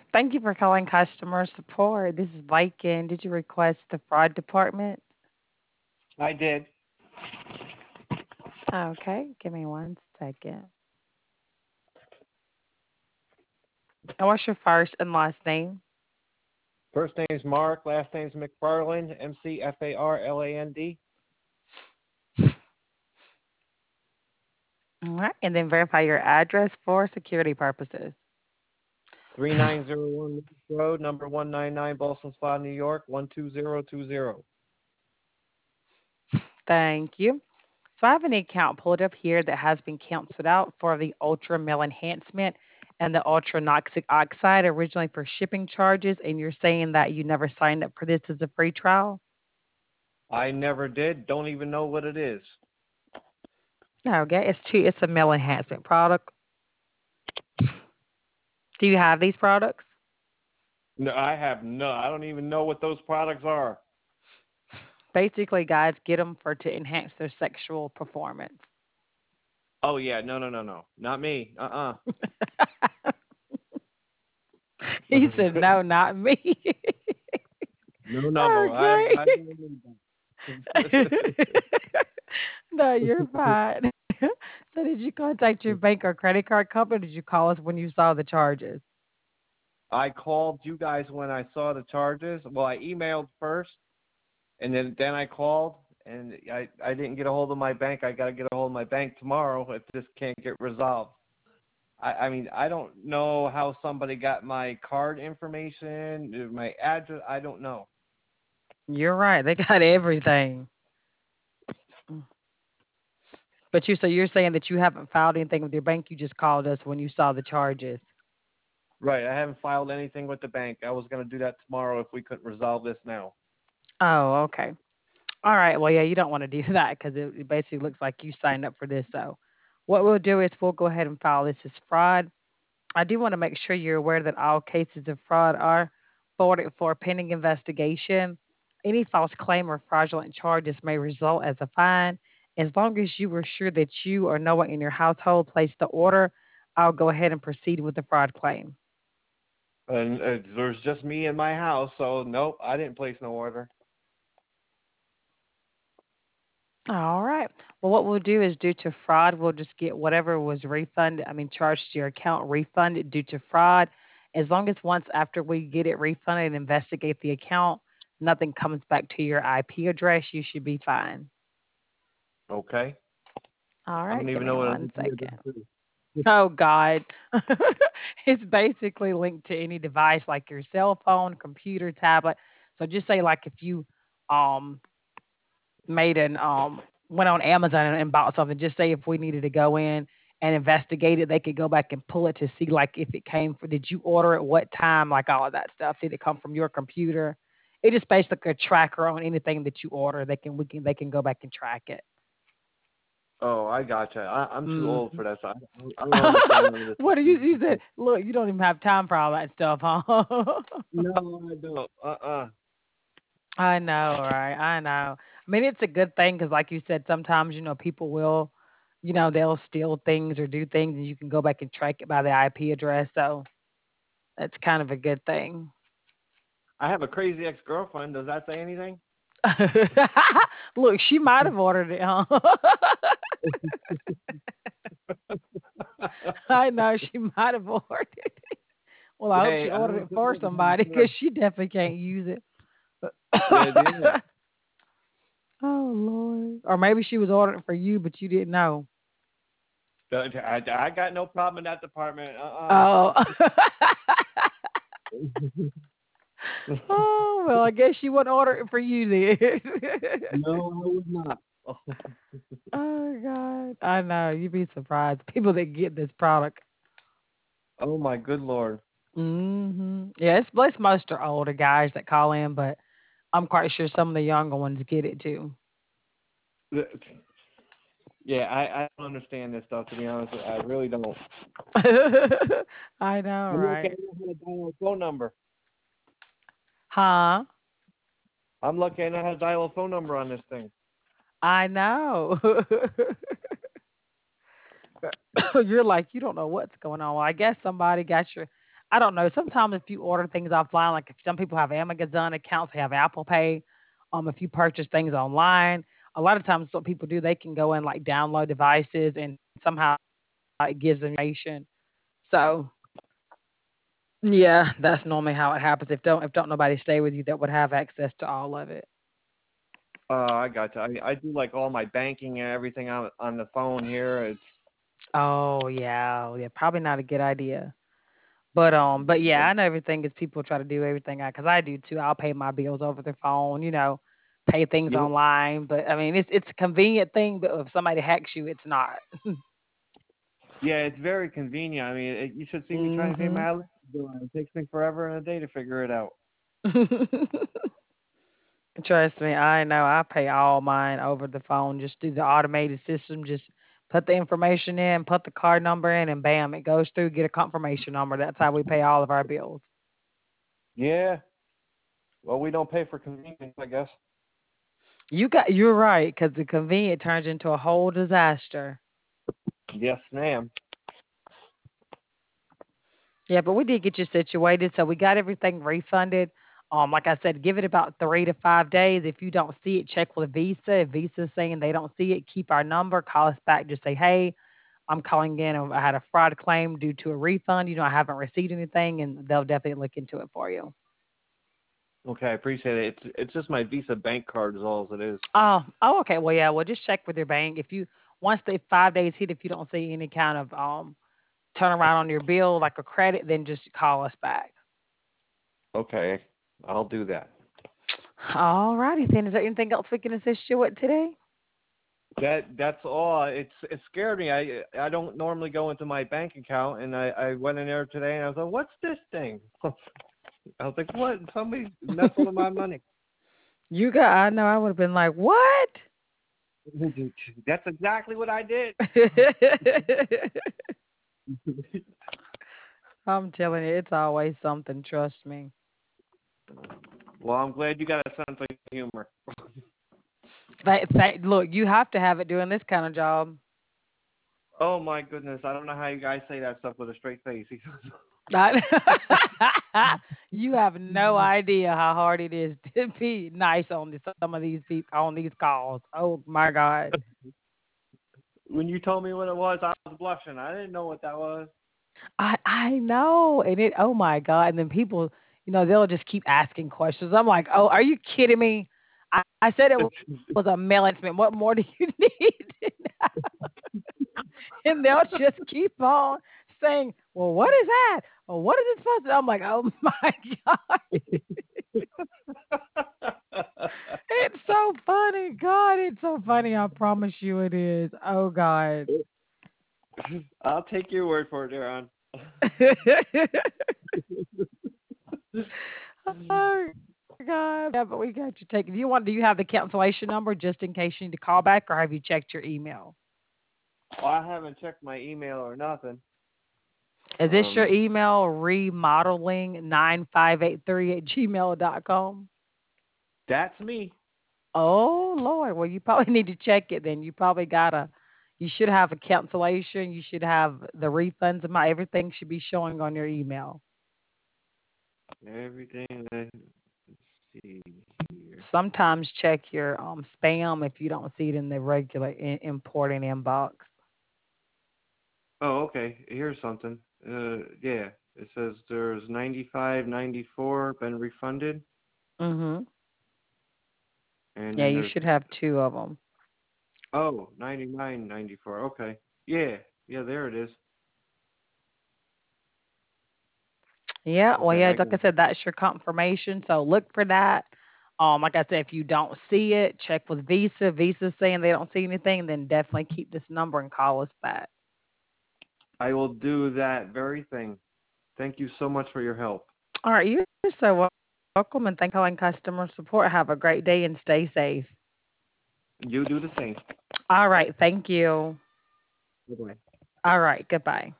Thank you for calling customer support. This is Viking. Did you request the fraud department? I did. Okay, give me 1 second. And what's your first and last name? First name's Mark, last name's McFarland, McFarland. All right, and then verify your address for security purposes. 3901 Lewis Road, number 199, Boston Spa, New York, 12020. Thank you. So I have an account pulled up here that has been canceled out for the Ultra Mel Enhancement and the Ultra Noxic Oxide originally for shipping charges, and you're saying that you never signed up for this as a free trial? I never did. Don't even know what it is. Okay, it's a male enhancement product. Do you have these products? No, I have no. I don't even know what those products are. Basically, guys get them for to enhance their sexual performance. Oh yeah, no, no, no, no, not me. He said, "No, not me." No, no, I Okay. don't need that. No, you're fine. So, did you contact your bank or credit card company? Or did you call us when you saw the charges? I called you guys when I saw the charges. Well, I emailed first, and then I called, and I didn't get a hold of my bank. I got to get a hold of my bank tomorrow if this can't get resolved. I mean, I don't know how somebody got my card information, my address. I don't know. You're right. They got everything. But you're saying that you haven't filed anything with your bank. You just called us when you saw the charges. Right, I haven't filed anything with the bank. I was going to do that tomorrow if we couldn't resolve this now. Oh, okay. All right. Well, yeah, you don't want to do that because it basically looks like you signed up for this. So, what we'll do is we'll go ahead and file this as fraud. I do want to make sure you're aware that all cases of fraud are forwarded for pending investigation. Any false claim or fraudulent charges may result as a fine. As long as you were sure that you or no one in your household placed the order, I'll go ahead and proceed with the fraud claim. And there's just me in my house, so nope, I didn't place no order. All right. Well, what we'll do is due to fraud, we'll just get whatever was refunded, charged to your account refunded due to fraud. As long as once after we get it refunded and investigate the account, nothing comes back to your IP address, you should be fine. Okay. All I right. don't Give even me know what an one idea this second. is. Oh, God. It's basically linked to any device like your cell phone, computer, tablet. So just say, like, if you um, made an went on Amazon and bought something. Just say if we needed to go in and investigate it, they could go back and pull it to see like if it came for did you order it, what time, like all of that stuff. Did it come from your computer? It is basically a tracker on anything that you order. They can go back and track it. Oh, I gotcha. I'm too Hmm. old for that. So I don't understand none of this. What do you said? Look, you don't even have time for all that stuff, huh? No, I don't. I know, right? I know. I mean, it's a good thing because, like you said, sometimes people will, they'll steal things or do things, and you can go back and track it by the IP address. So that's kind of a good thing. I have a crazy ex-girlfriend. Does that say anything? Look, she might have ordered it, huh? I know she might have ordered it. Well, I hope she Hey, I ordered was it just for looking somebody for because she definitely can't use it. yeah, yeah. Oh Lord, or maybe she was ordering it for you, but you didn't know. I got no problem in that department. Oh. Oh, well, I guess she wouldn't order it for you then. No, I would not. Oh, God. I know. You'd be surprised. People that get this product. Oh my good lord. Yeah, it's most are older guys that call in, but I'm quite sure some of the younger ones get it too. Yeah, I don't understand this stuff to be honest. I really don't. I know, I'm lucky I right? know how to dial a phone number. Huh? I'm lucky I know how to dial a phone number on this thing. I know. You're like, you don't know what's going on. Well, I guess somebody got your. I don't know. Sometimes if you order things offline, like if some people have Amazon accounts, they have Apple Pay. If you purchase things online, a lot of times what people do, they can go and like download devices and somehow it gives them information. So yeah, that's normally how it happens. If don't nobody stay with you that would have access to all of it. I got you. I do like all my banking and everything on the phone here. It's Oh yeah, yeah, probably not a good idea. But yeah, I know everything is people try to do everything because I do too. I'll pay my bills over the phone, pay things yep. online. But I mean, it's a convenient thing. But if somebody hacks you, it's not. Yeah, it's very convenient. I mean, you should see me trying to pay Mhm. my electric bill, and it takes me forever and a day to figure it out. Trust me, I know. I pay all mine over the phone. Just do the automated system. Just put the information in, put the card number in, and bam, it goes through. Get a confirmation number. That's how we pay all of our bills. Yeah. Well, we don't pay for convenience, I guess. You're right, because the convenient turns into a whole disaster. Yes, ma'am. Yeah, but we did get you situated, so we got everything refunded. Like I said, give it about 3 to 5 days. If you don't see it, check with Visa. If Visa's saying they don't see it, keep our number, call us back, just say, hey, I'm calling in. I had a fraud claim due to a refund. I haven't received anything, and they'll definitely look into it for you. Okay, I appreciate it. It's just my Visa bank card is all it is. Oh, okay. Well, yeah. Well, just check with your bank. If you once the 5 days hit, if you don't see any kind of turnaround on your bill, like a credit, then just call us back. Okay, I'll do that. All righty then. Is there anything else we can assist you with today? That's all. It scared me. I don't normally go into my bank account, and I went in there today, and I was like, "What's this thing?" I was like, "What? Somebody's messing with my money." I know I would have been like, what? That's exactly what I did. I'm telling you, it's always something. Trust me. Well, I'm glad you got a sense of humor. Look, you have to have it doing this kind of job. Oh my goodness, I don't know how you guys say that stuff with a straight face. You have no idea how hard it is to be nice on some of these people on these calls. Oh my God. When you told me what it was, I was blushing. I didn't know what that was. I know. And oh my God. And then people, they'll just keep asking questions. I'm like, oh, are you kidding me? I said it was a mail announcement. What more do you need? And they'll just keep on saying, well, what is that? Well, what is it supposed to? I'm like, oh my God. It's so funny. God, it's so funny. I promise you it is. Oh God. I'll take your word for it, Aaron. Oh God. Yeah, but we got you taken. Do you have the cancellation number just in case you need to call back, or have you checked your email? Well, I haven't checked my email or nothing. Is this your Um, email remodeling9583 at gmail.com? that's me. Oh Lord. Well, you probably need to check it then. You should have a cancellation. You should have the refunds amount. Everything should be showing on your email. Everything. Let's see here. Sometimes check your spam if you don't see it in the regular important inbox. Oh, okay. Here's something. Yeah. It says there's 95.94 been refunded, Mhm. and Yeah, then you there's should have two of them. 99.94. Okay. Yeah. Yeah. There it is. Yeah, well, Okay. yeah, I like got. I said, that's your confirmation. So look for that. Like I said, if you don't see it, check with Visa. Visa's saying they don't see anything, then definitely keep this number and call us back. I will do that very thing. Thank you so much for your help. All right, you're so welcome, and thank you for calling customer support. Have a great day and stay safe. You do the same. All right, thank you. Bye bye. All right, goodbye.